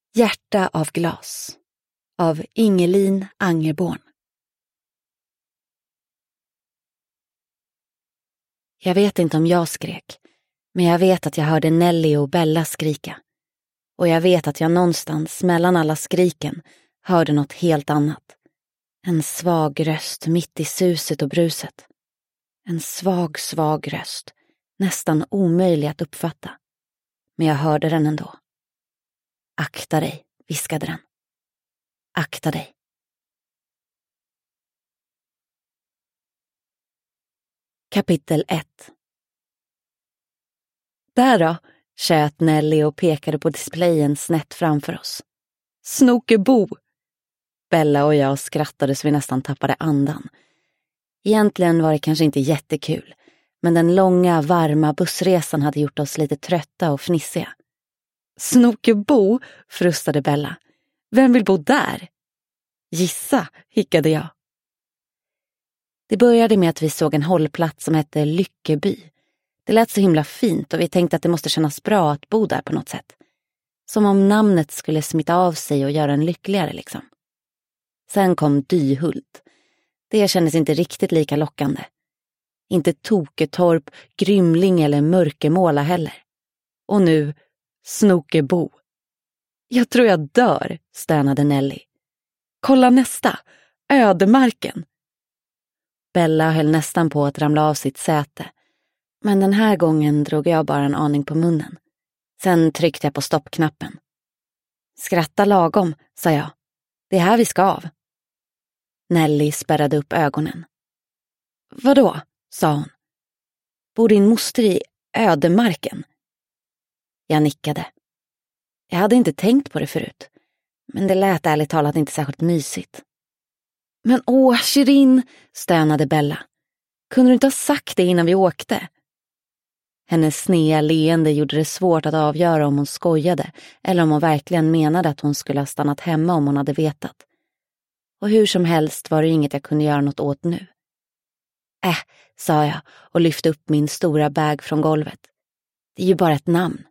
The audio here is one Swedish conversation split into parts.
Hjärta av glas av Ingelin Angerborn. Jag vet inte om jag skrek, men jag vet att jag hörde Nelly och Bella skrika. Och jag vet att jag någonstans mellan alla skriken hörde något helt annat. En svag röst mitt i suset och bruset. En svag röst, nästan omöjlig att uppfatta. Men jag hörde den ändå. Akta dig, viskade den. Akta dig. Kapitel 1. Där då, tjöt Nelly och pekade på displayen snett framför oss. Snokebo! Bella och jag skrattade så vi nästan tappade andan. Egentligen var det kanske inte jättekul, men den långa, varma bussresan hade gjort oss lite trötta och fnissiga. Snokebo, frustade Bella. Vem vill bo där? Gissa, hickade jag. Det började med att vi såg en hållplats som hette Lyckeby. Det lät så himla fint och vi tänkte att det måste kännas bra att bo där på något sätt. Som om namnet skulle smitta av sig och göra en lyckligare liksom. Sen kom Dyhult. Det kändes inte riktigt lika lockande. Inte Toketorp, Grymling eller Mörkemåla heller. Och nu Snokebo. Jag tror jag dör, stönade Nelly. Kolla nästa, Ödemarken. Bella höll nästan på att ramla av sitt säte. Men den här gången drog jag bara en aning på munnen. Sen tryckte jag på stoppknappen. Skratta lagom, sa jag. Det är här vi ska av. Nelly spärrade upp ögonen. Vadå, sa hon. Bor din moster i Ödemarken? Jag nickade. Jag hade inte tänkt på det förut. Men det lät ärligt talat inte särskilt mysigt. Men Shirin, stönade Bella. Kunde du inte ha sagt det innan vi åkte? Hennes snea leende gjorde det svårt att avgöra om hon skojade eller om hon verkligen menade att hon skulle ha stannat hemma om hon hade vetat. Och hur som helst var det inget jag kunde göra något åt nu. Sa jag och lyfte upp min stora bag från golvet. Det är ju bara ett namn.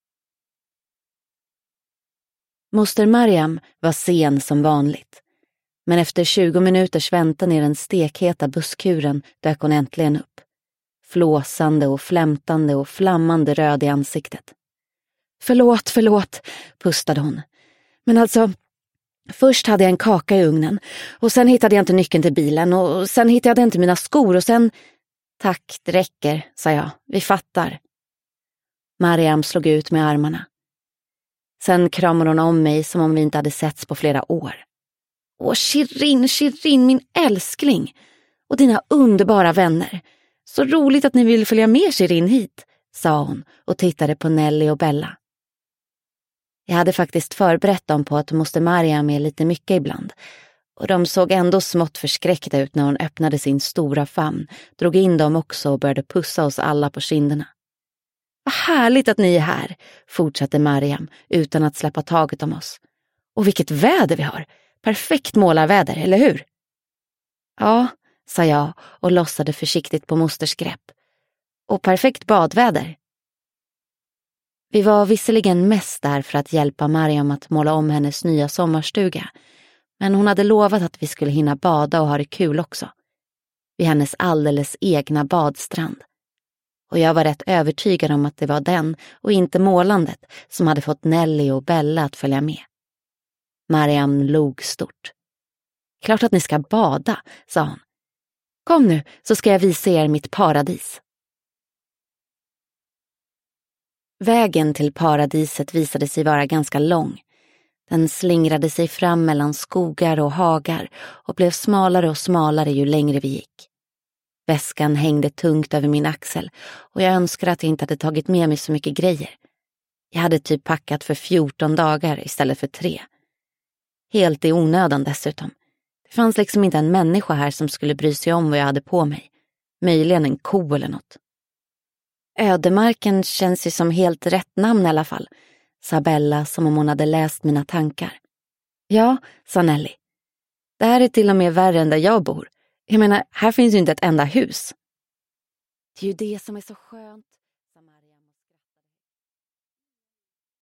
Moster Mariam var sen som vanligt. Men efter 20 minuters väntan i den stekheta busskuren dök hon äntligen upp. Flåsande och flämtande och flammande röd i ansiktet. Förlåt, pustade hon. Men alltså, först hade jag en kaka i ugnen. Och sen hittade jag inte nyckeln till bilen. Och sen hittade jag inte mina skor. Och sen... Tack, det räcker, sa jag. Vi fattar. Mariam slog ut med armarna. Sen kramade hon om mig som om vi inte hade setts på flera år. Shirin, min älskling. Och dina underbara vänner. Så roligt att ni vill följa med Shirin hit, sa hon och tittade på Nelly och Bella. Jag hade faktiskt förberett dem på att moster Mariam är lite mycket ibland. Och de såg ändå smått förskräckta ut när hon öppnade sin stora famn, drog in dem också och började pussa oss alla på kinderna. Vad härligt att ni är här, fortsatte Mariam utan att släppa taget om oss. Och vilket väder vi har. Perfekt målarväder, eller hur? Ja, sa jag och lossade försiktigt på mosters grepp. Och perfekt badväder. Vi var visserligen mest där för att hjälpa Mariam att måla om hennes nya sommarstuga. Men hon hade lovat att vi skulle hinna bada och ha det kul också. Vid hennes alldeles egna badstrand. Och jag var rätt övertygad om att det var den och inte målandet som hade fått Nelly och Bella att följa med. Mariam log stort. Klart att ni ska bada, sa hon. Kom nu så ska jag visa er mitt paradis. Vägen till paradiset visade sig vara ganska lång. Den slingrade sig fram mellan skogar och hagar och blev smalare och smalare ju längre vi gick. Väskan hängde tungt över min axel och jag önskade att jag inte hade tagit med mig så mycket grejer. Jag hade typ packat för 14 dagar istället för 3. Helt i onödan dessutom. Det fanns liksom inte en människa här som skulle bry sig om vad jag hade på mig. Möjligen en ko eller något. Ödemarken känns ju som helt rätt namn i alla fall, sa Bella som om hon hade läst mina tankar. Ja, sa Nelly. Det här är till och med värre än där jag bor. Jag menar, här finns ju inte ett enda hus. Det är ju det som är så skönt.